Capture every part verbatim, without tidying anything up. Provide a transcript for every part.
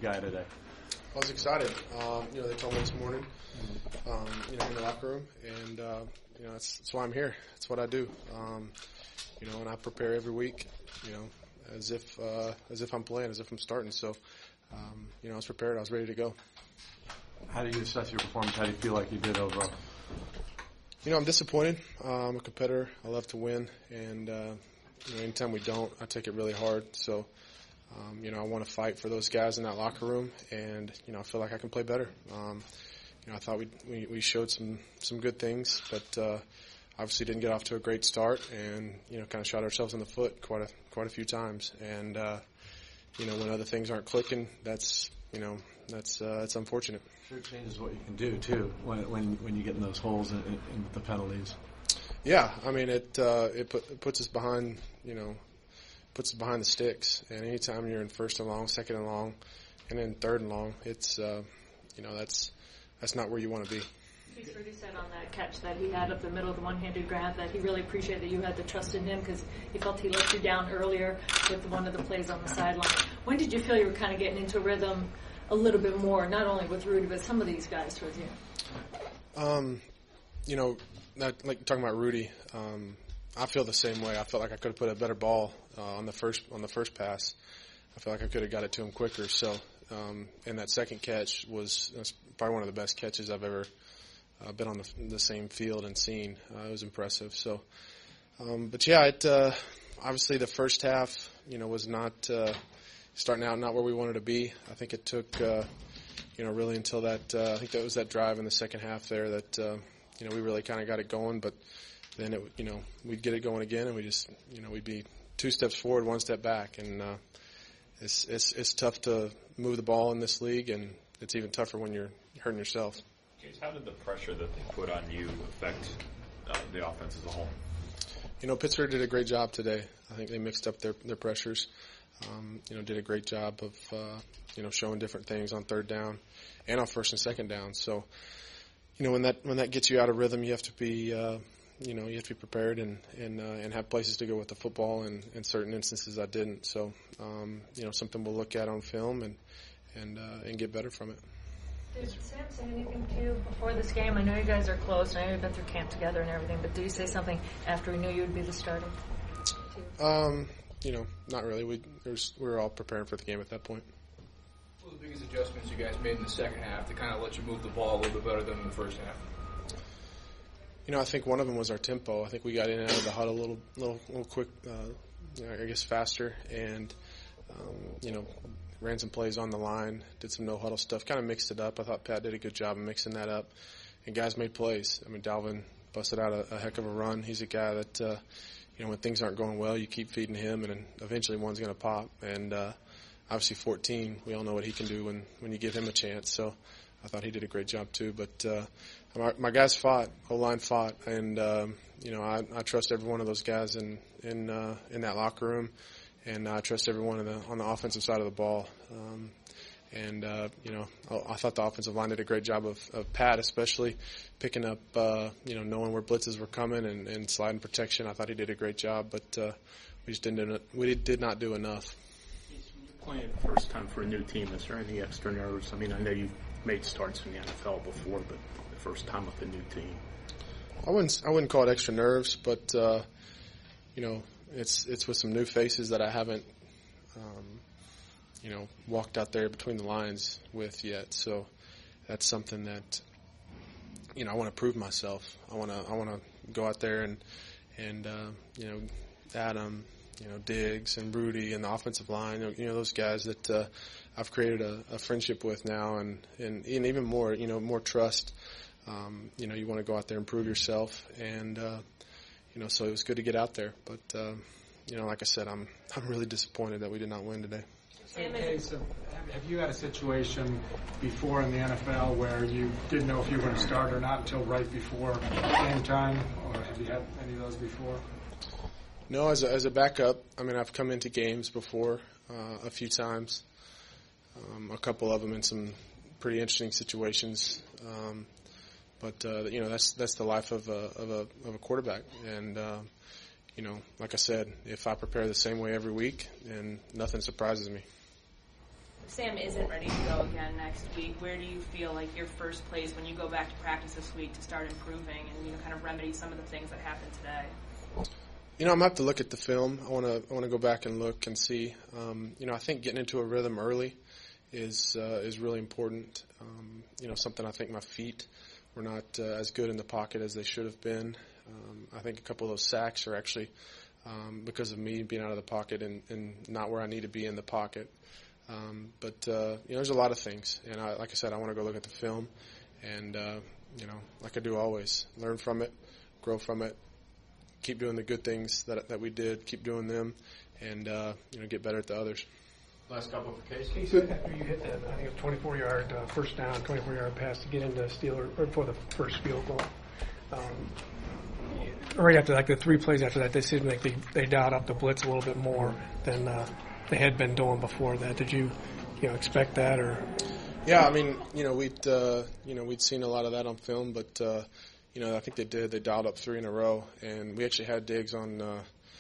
guy today? I was excited. Um, you know, they told me this morning, um, you know, in the locker room, and uh, you know, that's, that's why I'm here. That's what I do. Um, you know, and I prepare every week. You know, as if uh, as if I'm playing, as if I'm starting. So, um, you know, I was prepared. I was ready to go. How do you assess your performance? How do you feel like you did overall? You know, I'm disappointed. Uh, I'm a competitor. I love to win, and uh, you know, anytime we don't, I take it really hard. So, um, you know, I want to fight for those guys in that locker room, and you know, I feel like I can play better. Um, you know, I thought we we, we showed some some good things, but uh, obviously didn't get off to a great start, and you know, kind of shot ourselves in the foot quite a quite a few times. And uh, you know, when other things aren't clicking, that's you know, that's uh, that's unfortunate. Sure changes what you can do too when when when you get in those holes in, in the penalties. Yeah, I mean it uh, it, put, it puts us behind you know puts us behind the sticks, and anytime you're in first and long, second and long, and then third and long, it's uh, you know that's that's not where you want to be. Keith Rudy said on that catch that he had up the middle of the one-handed grab that he really appreciated that you had the trust in him because he felt he let you down earlier with one of the plays on the sideline. When did you feel you were kind of getting into rhythm a little bit more, not only with Rudy, but some of these guys towards you? Um, you know, that, like talking about Rudy, um, I feel the same way. I felt like I could have put a better ball uh, on the first on the first pass. I feel like I could have got it to him quicker. So, um, and that second catch was, was probably one of the best catches I've ever uh, been on the, the same field and seen. Uh, it was impressive. So, um, but yeah, it uh, obviously the first half, you know, was not. Uh, Starting out, not where we wanted to be. I think it took, uh, you know, really until that. Uh, I think that was that drive in the second half there that, uh, you know, we really kind of got it going. But then, it, you know, we'd get it going again, and we just, you know, we'd be two steps forward, one step back, and uh, it's it's it's tough to move the ball in this league, and it's even tougher when you're hurting yourself. How did the pressure that they put on you affect uh, the offense as a whole? You know, Pittsburgh did a great job today. I think they mixed up their their pressures. Um, you know, did a great job of, uh, you know, showing different things on third down and on first and second down. So, you know, when that when that gets you out of rhythm, you have to be, uh, you know, you have to be prepared and and uh, and have places to go with the football. And in certain instances, I didn't. So, um, you know, something we'll look at on film and and uh, and get better from it. Did Sam say anything to you before this game? I know you guys are close. I know you've been through camp together and everything. But did you say something after we knew you would be the starter? Um. You know, not really. We there's, we were all preparing for the game at that point. What were the biggest adjustments you guys made in the second half to kind of let you move the ball a little bit better than in the first half? You know, I think one of them was our tempo. I think we got in and out of the huddle a little, little, little quick. Uh, you know, I guess faster, and um, you know, ran some plays on the line, did some no huddle stuff, kind of mixed it up. I thought Pat did a good job of mixing that up, and guys made plays. I mean, Dalvin busted out a, a heck of a run. He's a guy that. Uh, You know, when things aren't going well, you keep feeding him, and then eventually one's going to pop. And uh, obviously fourteen, we all know what he can do when, when you give him a chance. So I thought he did a great job too. But uh, my, my guys fought, whole line fought, and um, you know, I, I trust every one of those guys in in uh, in that locker room, and I trust everyone in the, on the offensive side of the ball. Um, And, uh, you know, I, I thought the offensive line did a great job of, of Pat, especially picking up, uh, you know, knowing where blitzes were coming and, and sliding protection. I thought he did a great job, but uh, we just didn't do, we did not do enough. You're playing the first time for a new team. Is there any extra nerves? I mean, I know you've made starts in the N F L before, but the first time with a new team. I wouldn't I wouldn't call it extra nerves, but, uh, you know, it's it's with some new faces that I haven't um, – you know, walked out there between the lines with yet. So that's something that, you know, I want to prove myself. I want to, I want to go out there and, and, uh, you know, Adam, you know, Diggs and Rudy and the offensive line, you know, those guys that, uh, I've created a, a friendship with now and, and, and even more, you know, more trust. Um, you know, you want to go out there and prove yourself. And, uh, you know, so it was good to get out there. But, uh, you know, like I said, I'm, I'm really disappointed that we did not win today. In case of, have you had a situation before in the N F L where you didn't know if you were going to start or not until right before game time, or have you had any of those before? No, as a, as a backup, I mean, I've come into games before uh, a few times, um, a couple of them in some pretty interesting situations. Um, but uh, you know, that's that's the life of a of a of a quarterback, and uh, you know, like I said, if I prepare the same way every week, then nothing surprises me. If Sam isn't ready to go again next week, where do you feel like your first place when you go back to practice this week to start improving and, you know, kind of remedy some of the things that happened today? You know, I'm gonna have to look at the film. I want to I want to go back and look and see. Um, you know, I think getting into a rhythm early is uh, is really important. Um, you know, something I think my feet were not uh, as good in the pocket as they should have been. Um, I think a couple of those sacks are actually um, because of me being out of the pocket and, and not where I need to be in the pocket. Um, but uh, you know, there's a lot of things, and I, like I said, I want to go look at the film, and uh, you know, like I do always, learn from it, grow from it, keep doing the good things that that we did, keep doing them, and uh, you know, get better at the others. Last couple for Casey. Casey, after you hit that, I think it was twenty-four yard uh, first down, twenty-four yard pass to get into Steeler or for the first field goal. Um, right after, like the three plays after that, they seemed like they they dialed up the blitz a little bit more than uh, they had been doing before that. Did you, you know, expect that or? Yeah, I mean, you know, we'd uh, you know we'd seen a lot of that on film, but uh, you know, I think they did. They dialed up three in a row, and we actually had Diggs on uh,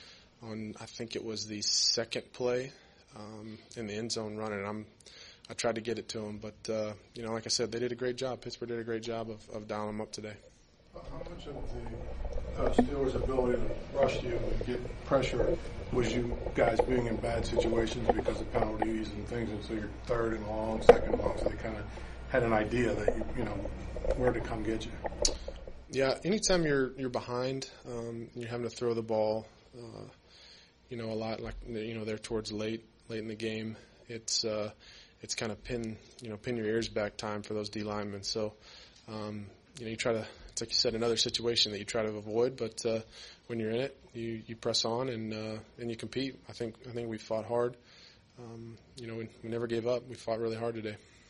on I think it was the second play um, in the end zone running. I'm I tried to get it to him, but uh, you know, like I said, they did a great job. Pittsburgh did a great job of, of dialing them up today. How much of the uh, Steelers' ability to rush you and get pressure was you guys being in bad situations because of penalties and things, and so you're third and long, second and long, so they kind of had an idea that you, you know, where to come get you. Yeah, anytime you're you're behind, um, you're having to throw the ball, uh, you know, a lot like you know they're towards late late in the game. It's uh, it's kind of pin you know pin your ears back time for those D linemen. So um, you know you try to. It's like you said, another situation that you try to avoid, but uh, when you're in it, you, you press on and uh, and you compete. I think I think we fought hard. Um, you know, we, we never gave up. We fought really hard today.